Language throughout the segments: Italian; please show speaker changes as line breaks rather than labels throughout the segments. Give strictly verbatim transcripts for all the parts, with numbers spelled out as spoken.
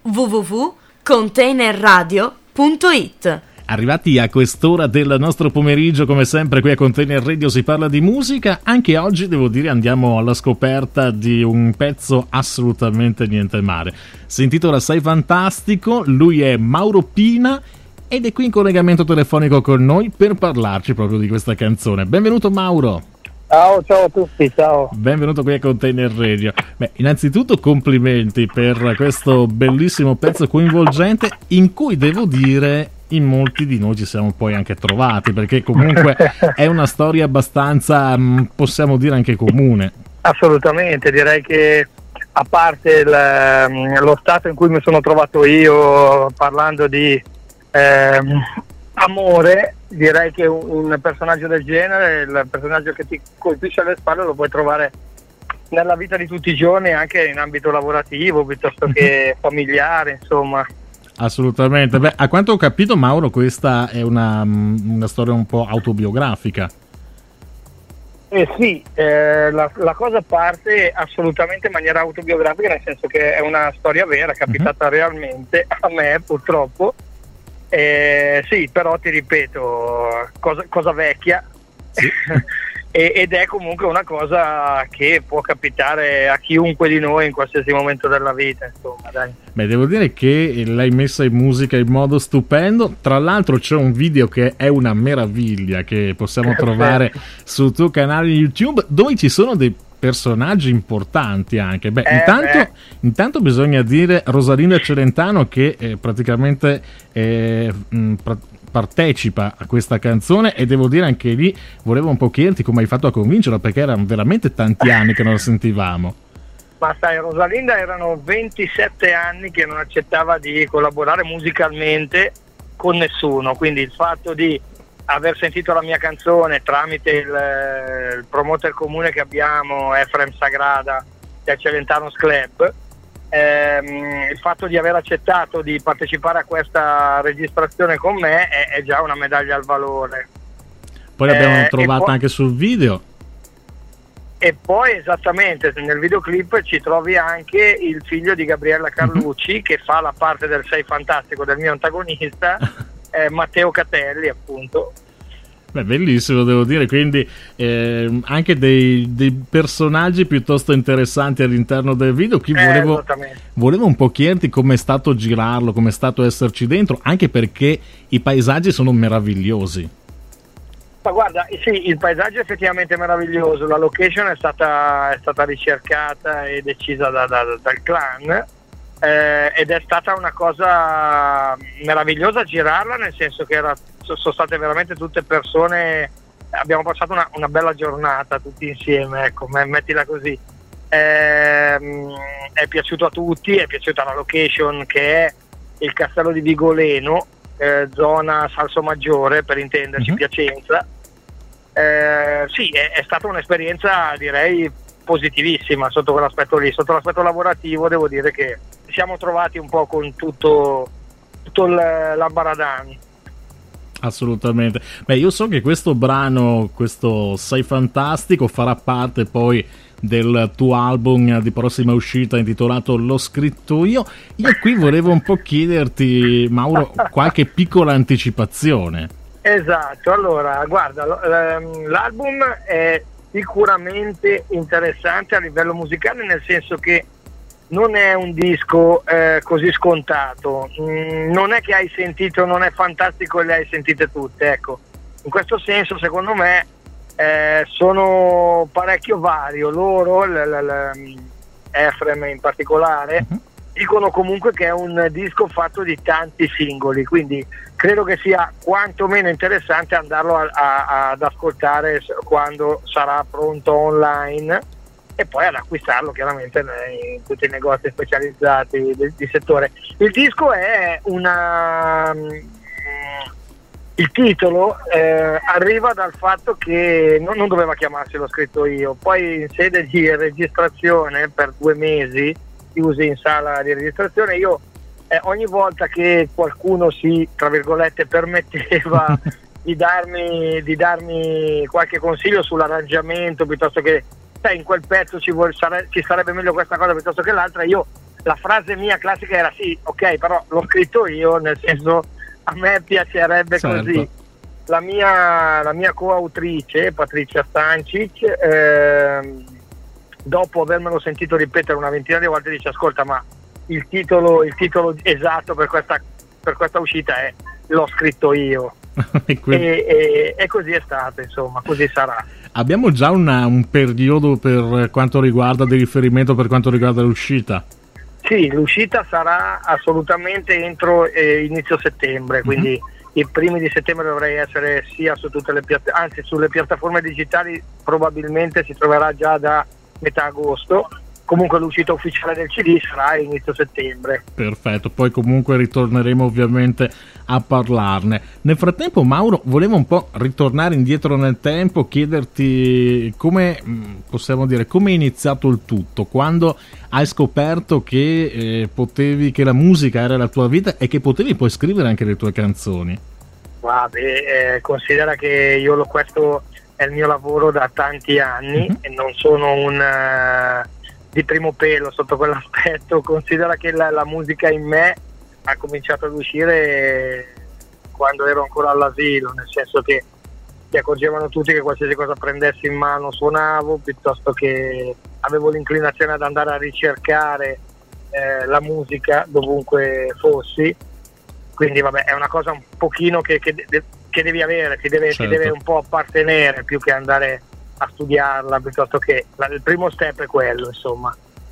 w w w punto container radio punto it.
Arrivati a quest'ora del nostro pomeriggio, come sempre qui a Container Radio si parla di musica. Anche oggi devo dire andiamo alla scoperta di un pezzo assolutamente niente male. Si intitola Sei Fantastico, lui è Mauro Pina ed è qui in collegamento telefonico con noi per parlarci proprio di questa canzone. Benvenuto Mauro.
Ciao, ciao a tutti, ciao.
Benvenuto qui a Container Radio. Beh, innanzitutto complimenti per questo bellissimo pezzo coinvolgente in cui devo dire in molti di noi ci siamo poi anche trovati, perché comunque è una storia abbastanza, possiamo dire, anche comune.
Assolutamente, direi che a parte il, lo stato in cui mi sono trovato io parlando di eh, amore, direi che un personaggio del genere, il personaggio che ti colpisce alle spalle, lo puoi trovare nella vita di tutti i giorni, anche in ambito lavorativo piuttosto che familiare, insomma.
Assolutamente. Beh, a quanto ho capito, Mauro, questa è una, una storia un po' autobiografica.
Eh sì, eh, la, la cosa parte assolutamente in maniera autobiografica, nel senso che è una storia vera, capitata uh-huh. realmente a me, purtroppo. Eh, sì, però ti ripeto, cosa, cosa vecchia. Sì. Ed è comunque una cosa che può capitare a chiunque di noi in qualsiasi momento della vita, insomma, dai.
Beh, devo dire che l'hai messa in musica in modo stupendo. Tra l'altro c'è un video che è una meraviglia che possiamo trovare sul tuo canale YouTube, dove ci sono dei personaggi importanti anche. Beh,
eh,
intanto,
beh.
intanto bisogna dire Rosalinda Celentano che eh, praticamente eh, mh, pra- partecipa a questa canzone, e devo dire anche lì volevo un po' chiederti come hai fatto a convincerla, perché erano veramente tanti anni che non la sentivamo.
Ma sai, Rosalinda erano ventisette anni che non accettava di collaborare musicalmente con nessuno, quindi il fatto di aver sentito la mia canzone tramite il, il promoter comune che abbiamo, Efrem Sagrada del Celentanos Club, ehm, il fatto di aver accettato di partecipare a questa registrazione con me è, è già una medaglia al valore.
Poi l'abbiamo
eh,
trovata
poi,
anche sul video.
E poi esattamente nel videoclip ci trovi anche il figlio di Gabriella Carlucci uh-huh. che fa la parte del Sei Fantastico, del mio antagonista. Eh, Matteo Catelli, appunto.
Beh, bellissimo, devo dire, quindi eh, anche dei, dei personaggi piuttosto interessanti all'interno del video. Qui volevo,
eh,
volevo un po' chiederti com'è stato girarlo, com'è stato esserci dentro, anche perché i paesaggi sono meravigliosi.
Ma guarda, sì, il paesaggio è effettivamente meraviglioso, la location è stata, è stata ricercata e decisa da, da, dal clan. Eh, ed è stata una cosa meravigliosa girarla, nel senso che era, sono state veramente tutte persone, abbiamo passato una, una bella giornata tutti insieme, ecco, mettila così. Eh, è piaciuto a tutti, è piaciuta la location, che è il castello di Vigoleno, eh, zona Salsomaggiore, per intenderci, uh-huh. Piacenza. Eh, sì, è, è stata un'esperienza, direi, positivissima sotto quell'aspetto lì. Sotto l'aspetto lavorativo devo dire che ci siamo trovati un po' con tutto, tutto l'ambaradan.
Assolutamente. Beh, io so che questo brano, questo Sei Fantastico, farà parte poi del tuo album di prossima uscita intitolato L'ho scritto io. Io qui volevo un po' chiederti, Mauro, qualche piccola anticipazione.
Esatto, allora guarda, l'album è sicuramente interessante a livello musicale, nel senso che non è un disco eh, così scontato, mm, non è che hai sentito Non è fantastico e le hai sentite tutte, ecco. In questo senso secondo me eh, sono parecchio vario, loro, l- l- l- Efrem in particolare, uh-huh. dicono comunque che è un disco fatto di tanti singoli, quindi credo che sia quantomeno interessante andarlo a, a, ad ascoltare quando sarà pronto online, e poi ad acquistarlo chiaramente in tutti i negozi specializzati di, di settore. Il disco è una... il titolo eh, arriva dal fatto che non, non doveva chiamarsi L'ho scritto io, poi in sede di registrazione per due mesi chiusi in sala di registrazione, io eh, ogni volta che qualcuno si, tra virgolette, permetteva di darmi, di darmi qualche consiglio sull'arrangiamento, piuttosto che sai, in quel pezzo ci, vuol, sare, ci sarebbe meglio questa cosa piuttosto che l'altra, io la frase mia classica era sì, ok, però l'ho scritto io, nel senso a me piacerebbe
certo.
così. La mia, la mia coautrice Patrizia Stancic, eh, dopo avermelo sentito ripetere una ventina di volte, dice ascolta, ma il titolo, il titolo esatto per questa, per questa uscita è l'ho scritto io. e, quindi... e, e, e così è stato, insomma, così sarà.
Abbiamo già una, un periodo per quanto riguarda di riferimento per quanto riguarda l'uscita?
Sì, l'uscita sarà assolutamente entro eh, inizio settembre, quindi mm-hmm. i primi di settembre dovrei essere sia su tutte le piattaforme, anzi sulle piattaforme digitali probabilmente si troverà già da metà agosto. Comunque l'uscita ufficiale del C D sarà inizio settembre.
Perfetto, poi comunque ritorneremo ovviamente a parlarne. Nel frattempo, Mauro, volevo un po' ritornare indietro nel tempo, chiederti come possiamo dire, come è iniziato il tutto, quando hai scoperto che eh, potevi, che la musica era la tua vita e che potevi poi scrivere anche le tue canzoni.
Guarda, eh, considera che io lo, questo è il mio lavoro da tanti anni uh-huh. e non sono un uh, di primo pelo sotto quell'aspetto. Considera che la, la musica in me ha cominciato ad uscire quando ero ancora all'asilo, nel senso che si accorgevano tutti che qualsiasi cosa prendessi in mano suonavo, piuttosto che avevo l'inclinazione ad andare a ricercare eh, la musica dovunque fossi. Quindi vabbè, è una cosa un pochino che, che, che devi avere, ti deve,
certo.
ti deve un po' appartenere più che andare a studiarla, piuttosto che la, il primo step è quello, insomma.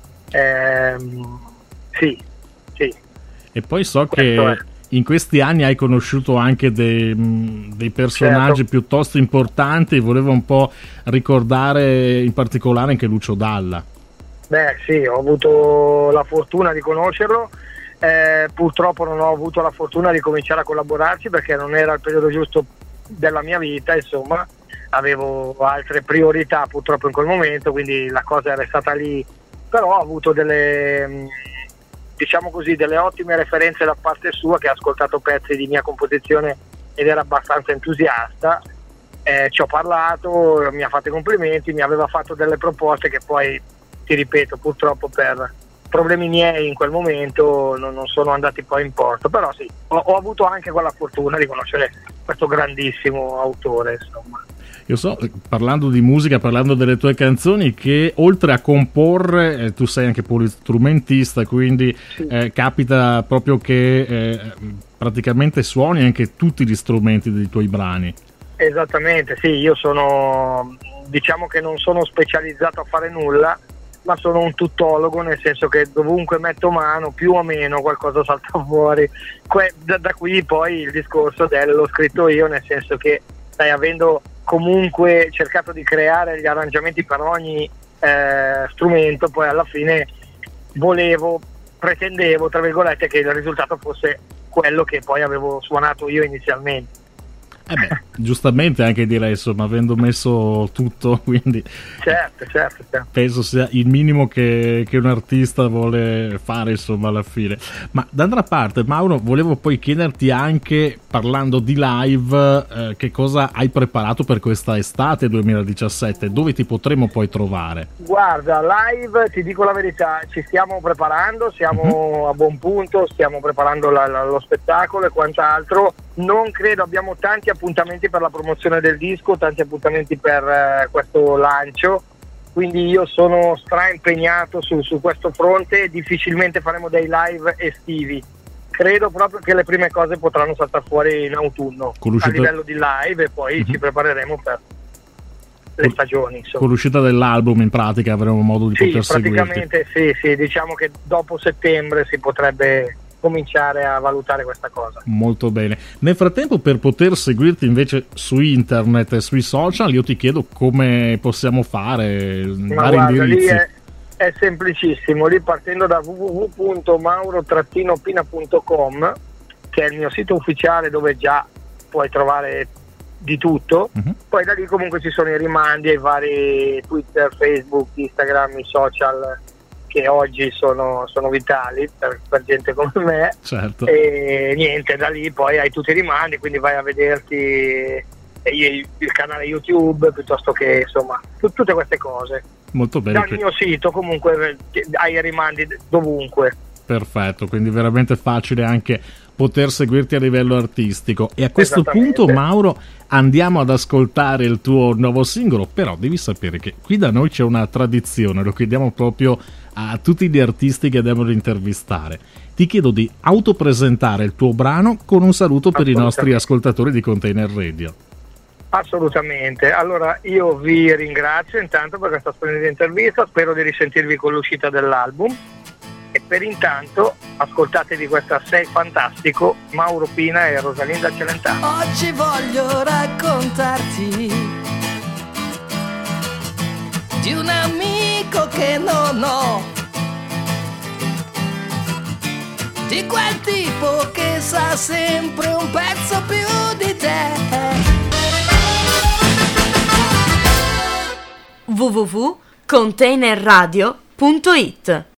Ehm, sì, sì.
E poi so
Questo
che
è.
in questi anni hai conosciuto anche dei, dei personaggi certo. piuttosto importanti, volevo un po' ricordare in particolare anche Lucio Dalla.
Beh sì, ho avuto la fortuna di conoscerlo. Eh, purtroppo non ho avuto la fortuna di cominciare a collaborarci perché non era il periodo giusto della mia vita, insomma, avevo altre priorità purtroppo in quel momento, quindi la cosa era stata lì, però ho avuto delle, diciamo così, delle ottime referenze da parte sua, che ha ascoltato pezzi di mia composizione ed era abbastanza entusiasta. Eh, ci ho parlato, mi ha fatto i complimenti, mi aveva fatto delle proposte che poi, ti ripeto, purtroppo per problemi miei in quel momento non, non sono andati poi in porto, però sì, ho, ho avuto anche quella fortuna di conoscere questo grandissimo autore, insomma.
Io so, parlando di musica, parlando delle tue canzoni, che oltre a comporre eh, tu sei anche polistrumentista, quindi sì. eh, capita proprio che eh, praticamente suoni anche tutti gli strumenti dei tuoi brani.
Esattamente, sì, io sono, diciamo che non sono specializzato a fare nulla, ma sono un tuttologo, nel senso che dovunque metto mano più o meno qualcosa salta fuori. Que- da, da qui poi il discorso dello scritto io, nel senso che stai avendo comunque cercato di creare gli arrangiamenti per ogni eh, strumento, poi alla fine volevo, pretendevo tra virgolette che il risultato fosse quello che poi avevo suonato io inizialmente.
Eh beh, giustamente anche direi, insomma, avendo messo tutto, quindi
certo, certo, certo.
penso sia il minimo che, che un artista vuole fare, insomma, alla fine. Ma d'altra parte, Mauro, volevo poi chiederti anche, parlando di live, eh, che cosa hai preparato per questa estate duemiladiciassette, dove ti potremo poi trovare?
Guarda, live, ti dico la verità, ci stiamo preparando, siamo uh-huh. a buon punto, stiamo preparando la, la, lo spettacolo e quant'altro. Non credo, abbiamo tanti appuntamenti per la promozione del disco, tanti appuntamenti per eh, questo lancio, quindi io sono straimpegnato su, su questo fronte. Difficilmente faremo dei live estivi, credo proprio che le prime cose potranno saltare fuori in autunno a livello di live, e poi uh-huh. ci prepareremo per le stagioni, insomma.
Con l'uscita dell'album in pratica avremo modo di
sì,
poter seguirti.
Praticamente sì, sì, diciamo che dopo settembre si potrebbe cominciare a valutare questa cosa.
Molto bene. Nel frattempo, per poter seguirti invece su internet e sui social, io ti chiedo come possiamo fare,
Ma
vari
guarda,
indirizzi.
Lì è, è semplicissimo, lì partendo da w w w punto mauro pina punto com, che è il mio sito ufficiale dove già puoi trovare di tutto, uh-huh. poi da lì comunque ci sono i rimandi ai vari Twitter, Facebook, Instagram, i social che oggi sono, sono vitali per, per gente come me,
certo.
E niente, da lì poi hai tutti i rimandi, quindi vai a vederti il, il canale YouTube, piuttosto che insomma t- tutte queste cose.
Molto bene.
Dal mio sito comunque hai rimandi dovunque.
Perfetto, quindi veramente facile anche poter seguirti a livello artistico. E a questo punto, Mauro, andiamo ad ascoltare il tuo nuovo singolo, però devi sapere che qui da noi c'è una tradizione, lo chiediamo proprio a tutti gli artisti che andiamo ad intervistare. Ti chiedo di autopresentare il tuo brano con un saluto per i nostri ascoltatori di Container Radio.
Assolutamente, allora io vi ringrazio intanto per questa splendida intervista, spero di risentirvi con l'uscita dell'album. E per intanto ascoltatevi questa Sei Fantastico, Mauro Pina e Rosalinda Celentano.
Oggi voglio raccontarti di un amico che non ho, di quel tipo che sa sempre un pezzo più di te.
w w w punto container radio punto it